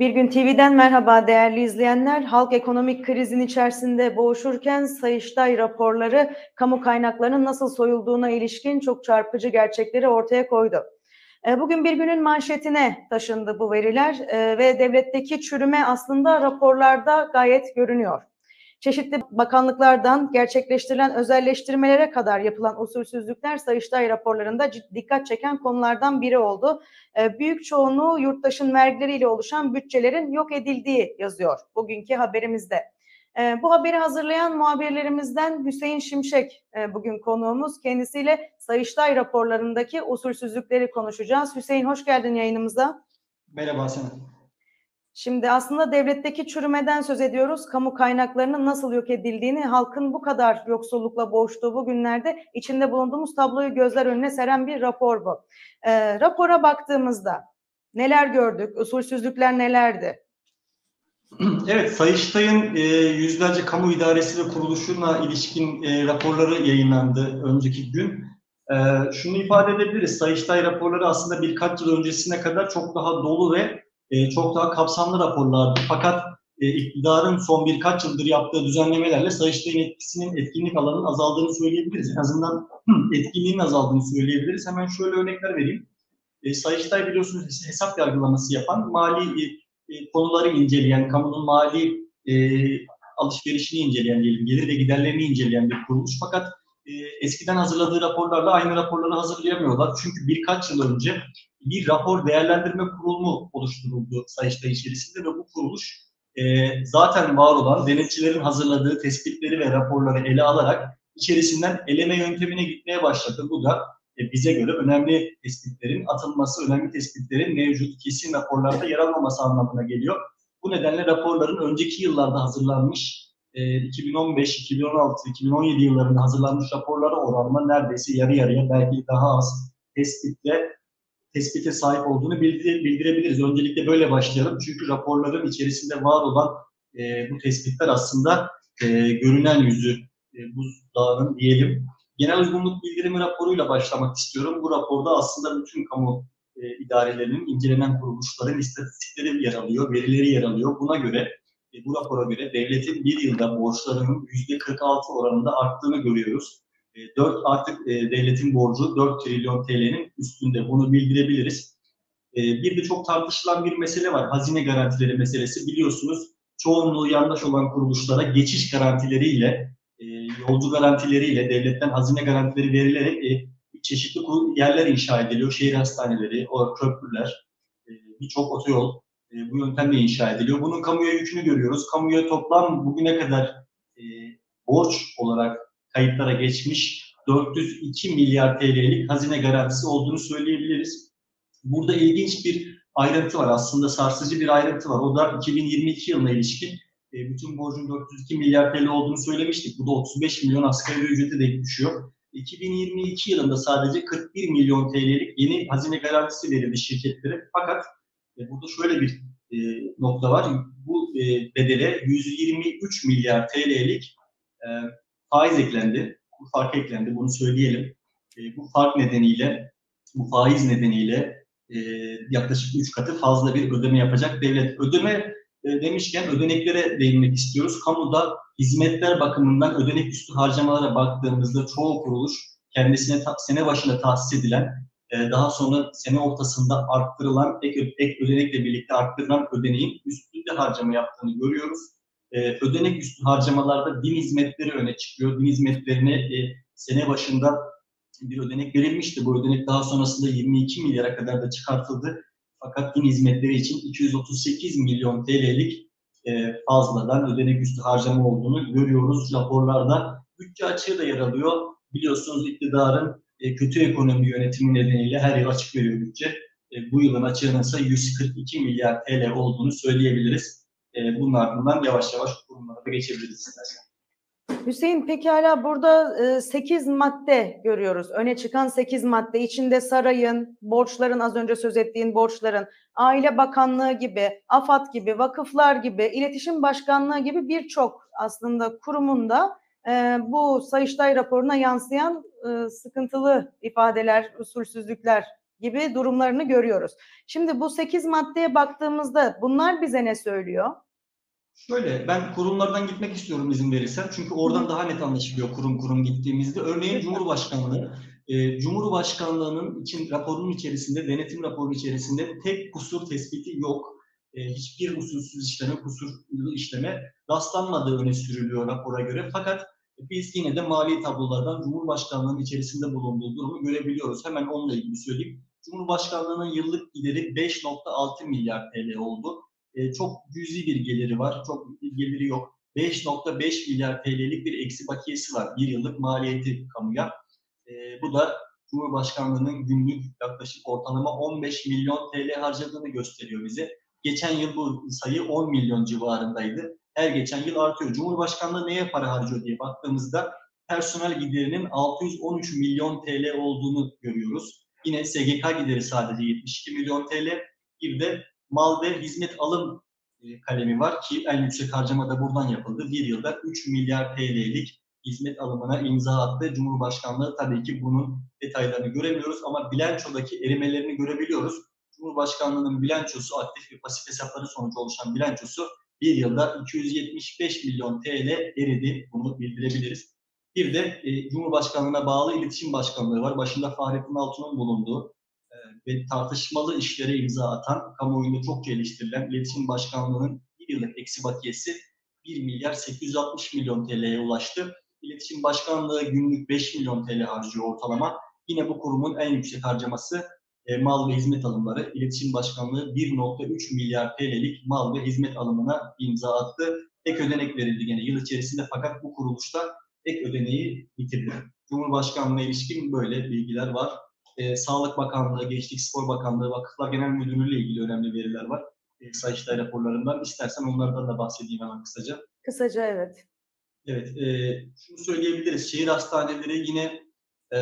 Bir Gün TV'den merhaba değerli izleyenler. Halk ekonomik krizin içerisinde boğuşurken Sayıştay raporları kamu kaynaklarının nasıl soyulduğuna ilişkin çok çarpıcı gerçekleri ortaya koydu. Bugün Bir Gün'ün manşetine taşındı bu veriler ve devletteki çürüme aslında raporlarda gayet görünüyor. Çeşitli bakanlıklardan gerçekleştirilen özelleştirmelere kadar yapılan usulsüzlükler Sayıştay raporlarında dikkat çeken konulardan biri oldu. Büyük çoğunluğu yurttaşın vergileriyle oluşan bütçelerin yok edildiği yazıyor bugünkü haberimizde. Bu haberi hazırlayan muhabirlerimizden Hüseyin Şimşek bugün konuğumuz. Kendisiyle Sayıştay raporlarındaki usulsüzlükleri konuşacağız. Hüseyin, hoş geldin yayınımıza. Merhaba Sena. Şimdi aslında devletteki çürümeden söz ediyoruz. Kamu kaynaklarının nasıl yok edildiğini, halkın bu kadar yoksullukla boğuştuğu bu günlerde içinde bulunduğumuz tabloyu gözler önüne seren bir rapor bu. Rapora baktığımızda neler gördük? Usulsüzlükler nelerdi? Evet, Sayıştay'ın yüzlerce kamu idaresi ve kuruluşuna ilişkin raporları yayınlandı önceki gün. Şunu ifade edebiliriz, Sayıştay raporları aslında birkaç yıl öncesine kadar çok daha dolu ve çok daha kapsamlı raporlardı. Fakat iktidarın son birkaç yıldır yaptığı düzenlemelerle Sayıştay'ın etkinlik alanının azaldığını söyleyebiliriz. En azından etkinliğinin azaldığını söyleyebiliriz. Hemen şöyle örnekler vereyim. Sayıştay biliyorsunuz hesap yargılaması yapan, mali konuları inceleyen, kamunun mali alışverişini inceleyen diyelim, gelir ve giderlerini inceleyen bir kuruluş. Fakat eskiden hazırladığı raporlarla aynı raporları hazırlayamıyorlar. Çünkü birkaç yıl önce bir rapor değerlendirme kurulu oluşturuldu Sayıştay içerisinde ve bu kuruluş zaten var olan denetçilerin hazırladığı tespitleri ve raporları ele alarak içerisinden eleme yöntemine gitmeye başladı. Bu da bize göre önemli tespitlerin atılması, önemli tespitlerin mevcut kesin raporlarda yer almaması anlamına geliyor. Bu nedenle raporların önceki yıllarda hazırlanmış 2015, 2016, 2017 yıllarında hazırlanmış raporlara oranla neredeyse yarı yarıya, belki daha az tespite sahip olduğunu bildirebiliriz. Öncelikle böyle başlayalım. Çünkü raporların içerisinde var olan bu tespitler aslında görünen yüzü buzdağının diyelim. Genel uygunluk bildirimi raporuyla başlamak istiyorum. Bu raporda aslında bütün kamu idarelerinin, incelenen kuruluşların istatistikleri yer alıyor, verileri yer alıyor. Buna göre, bu rapora göre devletin bir yılda borçlarının %46 oranında arttığını görüyoruz. Artık devletin borcu 4 trilyon TL'nin üstünde. Bunu bildirebiliriz. Bir de çok tartışılan bir mesele var. Hazine garantileri meselesi. Biliyorsunuz çoğunluğu yandaş olan kuruluşlara geçiş garantileriyle, yolcu garantileriyle, devletten hazine garantileri verilerek çeşitli yerler inşa ediliyor. Şehir hastaneleri, köprüler, birçok otoyol bu yöntemle inşa ediliyor. Bunun kamuya yükünü görüyoruz. Kamuya toplam bugüne kadar borç olarak kayıtlara geçmiş 402 milyar TL'lik hazine garantisi olduğunu söyleyebiliriz. Burada ilginç bir ayrıntı var. Aslında sarsıcı bir ayrıntı var. O da 2022 yılına ilişkin bütün borcun 402 milyar TL olduğunu söylemiştik. Bu da 35 milyon asgari ücrete denk düşüyor. 2022 yılında sadece 41 milyon TL'lik yeni hazine garantisi verildi şirketlere. Fakat burada şöyle bir nokta var. Bu bedele 123 milyar TL'lik faiz eklendi. Bu fark eklendi. Bunu söyleyelim. Bu fark nedeniyle, bu faiz nedeniyle yaklaşık 3 katı fazla bir ödeme yapacak devlet. Ödeme demişken ödeneklere değinmek istiyoruz. Kamuda hizmetler bakımından ödenek üstü harcamalara baktığımızda çoğu kuruluş kendisine sene başında tahsis edilen, daha sonra sene ortasında arttırılan ek ödenekle birlikte arttırılan ödeneğin üstünde harcama yaptığını görüyoruz. Ödenek üstü harcamalarda din hizmetleri öne çıkıyor. Din hizmetlerine sene başında bir ödenek verilmişti. Bu ödenek daha sonrasında 22 milyara kadar da çıkartıldı. Fakat din hizmetleri için 238 milyon TL'lik fazladan ödenek üstü harcama olduğunu görüyoruz raporlarda. Bütçe açığı da yer alıyor. Biliyorsunuz iktidarın kötü ekonomi yönetimi nedeniyle her yıl açık veriyor bütçe. Bu yılın açığının ise 142 milyar TL olduğunu söyleyebiliriz. Bunun ardından yavaş yavaş kurumlara da geçebiliriz istersen. Hüseyin, pekala burada 8 madde görüyoruz. Öne çıkan 8 madde. İçinde sarayın, borçların, az önce söz ettiğin borçların, Aile Bakanlığı gibi, AFAD gibi, vakıflar gibi, İletişim Başkanlığı gibi birçok aslında kurumunda bu Sayıştay raporuna yansıyan sıkıntılı ifadeler, usulsüzlükler gibi durumlarını görüyoruz. Şimdi bu 8 maddeye baktığımızda bunlar bize ne söylüyor? Şöyle, ben kurumlardan gitmek istiyorum izin verirsen. Çünkü oradan daha net anlaşılıyor kurum kurum gittiğimizde. Örneğin Lütfen. Cumhurbaşkanlığı, Cumhurbaşkanlığının raporunun içerisinde, denetim raporu içerisinde tek kusur tespiti yok. Hiçbir usulsüz işleme, kusurlu işleme rastlanmadığı öne sürülüyor rapora göre. Fakat biz yine de mali tablolardan Cumhurbaşkanlığının içerisinde bulunduğu durumu görebiliyoruz. Hemen onunla ilgili söyleyeyim. Cumhurbaşkanlığının yıllık gideri 5,6 milyar TL oldu. Çok cüzi bir geliri var, çok bir geliri yok. 5,5 milyar TL'lik bir eksi bakiyesi var bir yıllık maliyeti kamuya. Bu da Cumhurbaşkanlığının günlük yaklaşık ortalama 15 milyon TL harcadığını gösteriyor bize. Geçen yıl bu sayı 10 milyon civarındaydı. Her geçen yıl artıyor. Cumhurbaşkanlığı neye para harcıyor diye baktığımızda personel giderinin 613 milyon TL olduğunu görüyoruz. Yine SGK gideri sadece 72 milyon TL. Bir de mal ve hizmet alım kalemi var ki en yüksek harcama da buradan yapıldı. Bir yılda 3 milyar TL'lik hizmet alımına imza attı. Cumhurbaşkanlığı tabii ki bunun detaylarını göremiyoruz ama bilançodaki erimelerini görebiliyoruz. Cumhurbaşkanlığının bilançosu, aktif ve pasif hesapları sonucu oluşan bilançosu bir yılda 275 milyon TL eridi. Bunu bildirebiliriz. Bir de Cumhurbaşkanlığına bağlı İletişim Başkanlığı var. Başında Fahrettin Altun'un bulunduğu ve tartışmalı işlere imza atan, kamuoyunda çok eleştirilen İletişim Başkanlığı'nın bir yıllık eksi bakiyesi 1 milyar 860 milyon TL'ye ulaştı. İletişim Başkanlığı günlük 5 milyon TL harcıyor ortalama. Yine bu kurumun en yüksek harcaması mal ve hizmet alımları. İletişim Başkanlığı 1,3 milyar TL'lik mal ve hizmet alımına imza attı. Ek ödenek verildi gene yıl içerisinde fakat bu kuruluşta ek ödeneği bitirdi. Cumhurbaşkanlığına ilişkin böyle bilgiler var. Sağlık Bakanlığı, Gençlik Spor Bakanlığı, Vakıflar Genel Müdürlüğü ile ilgili önemli veriler var. Sayıştay raporlarından. İstersen onlardan da bahsedeyim hemen kısaca. Kısaca evet. Evet, şunu söyleyebiliriz. Şehir hastaneleri yine e,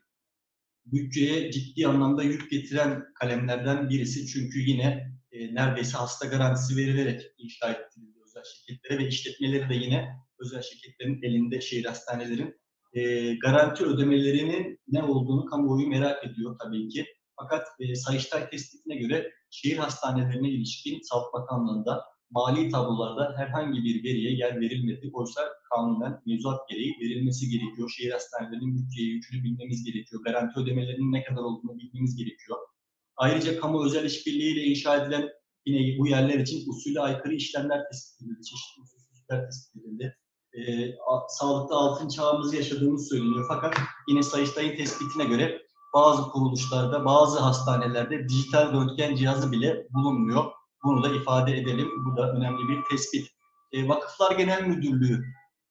bütçeye ciddi anlamda yük getiren kalemlerden birisi. Çünkü yine neredeyse hasta garantisi verilerek inşa ettirildi özel şirketlere ve işletmeleri de yine özel şirketlerin elinde şehir hastanelerin garanti ödemelerinin ne olduğunu kamuoyu merak ediyor tabii ki. Fakat Sayıştay tespitine göre şehir hastanelerine ilişkin Sağlık Bakanlığı'nda mali tablolarda herhangi bir veriye yer verilmedi. Oysa kanunen mevzuat gereği verilmesi gerekiyor. Şehir hastanelerinin bütçeye yükünü bilmemiz gerekiyor. Garanti ödemelerinin ne kadar olduğunu bilmemiz gerekiyor. Ayrıca kamu özel işbirliğiyle inşa edilen yine bu yerler için usule aykırı işlemler tespit edildi. Çeşitli usulsüzlükler tespit edildi. Sağlıkta altın çağımızı yaşadığımız söyleniyor. Fakat yine Sayıştay'ın tespitine göre bazı kuruluşlarda, bazı hastanelerde dijital röntgen cihazı bile bulunmuyor. Bunu da ifade edelim. Bu da önemli bir tespit. Vakıflar Genel Müdürlüğü.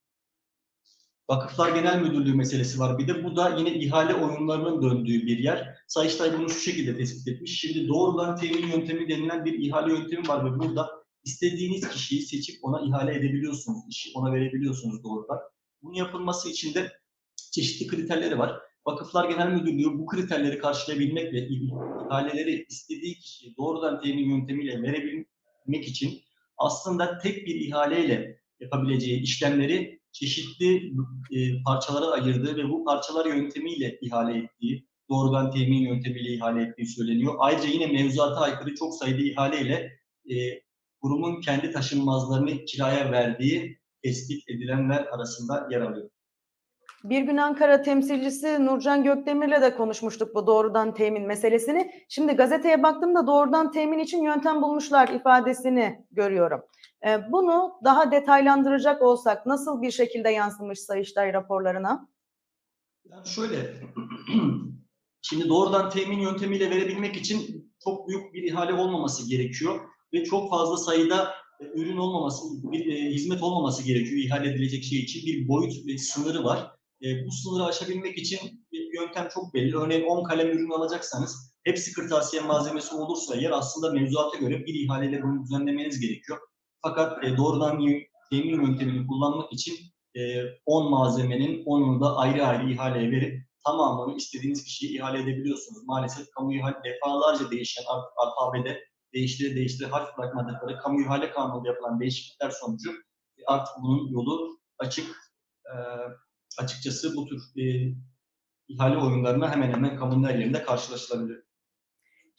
Vakıflar Genel Müdürlüğü meselesi var. Bir de bu da yine ihale oyunlarının döndüğü bir yer. Sayıştay bunu şu şekilde tespit etmiş. Şimdi doğrudan temin yöntemi denilen bir ihale yöntemi var ve burada istediğiniz kişiyi seçip ona ihale edebiliyorsunuz. İşi ona verebiliyorsunuz doğrudan. Bunun yapılması için de çeşitli kriterleri var. Vakıflar Genel Müdürlüğü bu kriterleri karşılayabilmek ve ihaleleri istediği kişiye doğrudan temin yöntemiyle verebilmek için aslında tek bir ihaleyle yapabileceği işlemleri çeşitli parçalara ayırdığı ve bu parçalar yöntemiyle ihale ettiği, doğrudan temin yöntemiyle ihale ettiği söyleniyor. Ayrıca yine mevzuata aykırı çok sayıda ihaleyle kurumun kendi taşınmazlarını kiraya verdiği tespit edilenler arasında yer alıyor. Bir gün Ankara temsilcisi Nurcan Gökdemir'le de konuşmuştuk bu doğrudan temin meselesini. Şimdi gazeteye baktığımda doğrudan temin için yöntem bulmuşlar ifadesini görüyorum. Bunu daha detaylandıracak olsak nasıl bir şekilde yansımış Sayıştay raporlarına? Yani şöyle, şimdi doğrudan temin yöntemiyle verebilmek için çok büyük bir ihale olmaması gerekiyor ve çok fazla sayıda ürün olmaması, bir hizmet olmaması gerekiyor ihale edilecek şey için. Bir boyut ve sınırı var. Bu sınırı aşabilmek için bir yöntem çok belli. Örneğin 10 kalem ürün alacaksanız hepsi kırtasiye malzemesi olursa eğer aslında mevzuata göre bir ihaleyle bunu düzenlemeniz gerekiyor. Fakat doğrudan temin yöntemini kullanmak için 10 malzemenin 10'unu da ayrı ayrı ihaleye verip tamamını istediğiniz kişiye ihale edebiliyorsunuz. Maalesef kamu ihale defalarca değişen alfabede değiştire harf bırakmadıkları kamu ihale kanununda yapılan değişiklikler sonucu artık bunun yolu açık. Açıkçası bu tür ihale oyunlarına hemen hemen kamunun her yerinde karşılaşılabilir.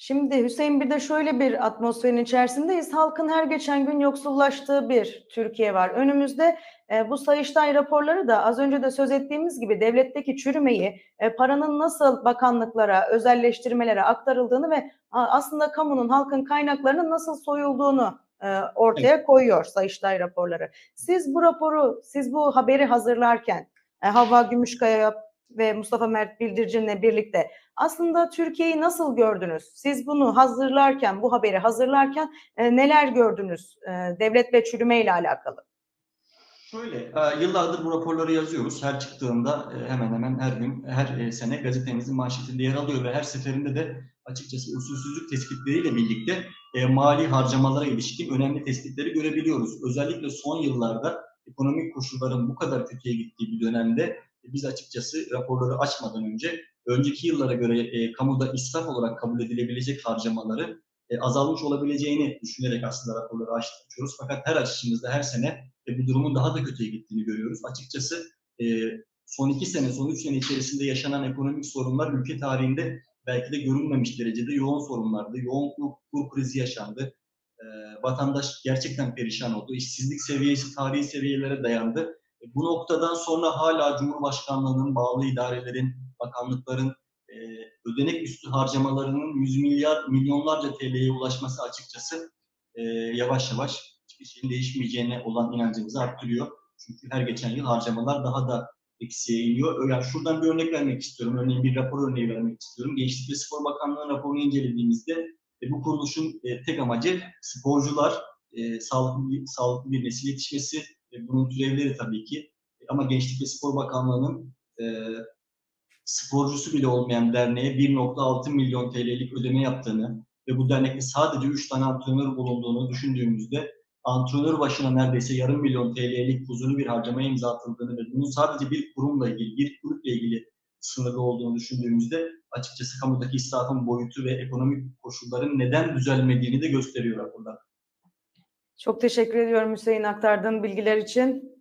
Şimdi Hüseyin, bir de şöyle bir atmosferin içerisindeyiz. Halkın her geçen gün yoksullaştığı bir Türkiye var. Önümüzde bu Sayıştay raporları da az önce de söz ettiğimiz gibi devletteki çürümeyi, paranın nasıl bakanlıklara, özelleştirmelere aktarıldığını ve aslında kamunun, halkın kaynaklarının nasıl soyulduğunu Evet. ortaya koyuyor Sayıştay raporları. Siz bu haberi hazırlarken Havva Gümüşkaya ve Mustafa Mert Bildirici'nle birlikte aslında Türkiye'yi nasıl gördünüz? Siz bunu hazırlarken, bu haberi hazırlarken neler gördünüz devlet ve çürüme ile alakalı? Şöyle, yıllardır bu raporları yazıyoruz. Her çıktığında hemen hemen her gün, her sene gazetemizin manşetinde yer alıyor ve her seferinde de açıkçası usulsüzlük tespitleriyle birlikte mali harcamalara ilişkin önemli tespitleri görebiliyoruz. Özellikle son yıllarda ekonomik koşulların bu kadar kötüye gittiği bir dönemde biz açıkçası raporları açmadan önce önceki yıllara göre kamuda israf olarak kabul edilebilecek harcamaları azalmış olabileceğini düşünerek aslında raporları açıyoruz. Fakat her açışımızda her sene bu durumun daha da kötüye gittiğini görüyoruz. Açıkçası e, son 2 sene, son 3 sene içerisinde yaşanan ekonomik sorunlar ülke tarihinde belki de görülmemiş derecede yoğun sorunlardı. Yoğun kur krizi yaşandı. E, Vatandaş gerçekten perişan oldu. İşsizlik seviyesi tarihi seviyelere dayandı. Bu noktadan sonra hala Cumhurbaşkanlığı'nın, bağlı idarelerin, bakanlıkların e, ödenek üstü harcamalarının milyonlarca TL'ye ulaşması açıkçası yavaş yavaş hiçbir şeyin değişmeyeceğine olan inancımızı arttırıyor. Çünkü her geçen yıl harcamalar daha da eksiye iniyor. Yani şuradan bir örnek vermek istiyorum. Örneğin bir rapor örneği vermek istiyorum. Gençlik ve Spor Bakanlığı'nın raporunu incelediğimizde bu kuruluşun tek amacı sporcular, sağlıklı bir nesil yetişmesi, bunun türevleri tabii ki. Ama Gençlik ve Spor Bakanlığı'nın sporcusu bile olmayan derneğe 1,6 milyon TL'lik ödeme yaptığını ve bu dernekte sadece 3 tane antrenör bulunduğunu düşündüğümüzde antrenör başına neredeyse yarım milyon TL'lik huzurlu bir harcamaya imza atıldığını ve bunun sadece bir kurumla ilgili, bir kulüple ilgili sınırlı olduğunu düşündüğümüzde açıkçası kamudaki israfın boyutu ve ekonomik koşulların neden düzelmediğini de gösteriyor raporlar. Çok teşekkür ediyorum Hüseyin, aktardığın bilgiler için.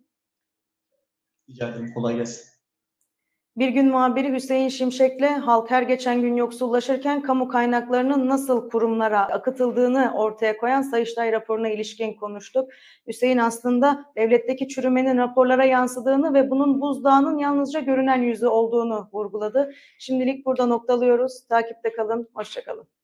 Rica ederim. Kolay gelsin. Bir Gün muhabiri Hüseyin Şimşek'le halk her geçen gün yoksullaşırken kamu kaynaklarının nasıl kurumlara akıtıldığını ortaya koyan Sayıştay raporuna ilişkin konuştuk. Hüseyin aslında devletteki çürümenin raporlara yansıdığını ve bunun buzdağının yalnızca görünen yüzü olduğunu vurguladı. Şimdilik burada noktalıyoruz. Takipte kalın, hoşça kalın.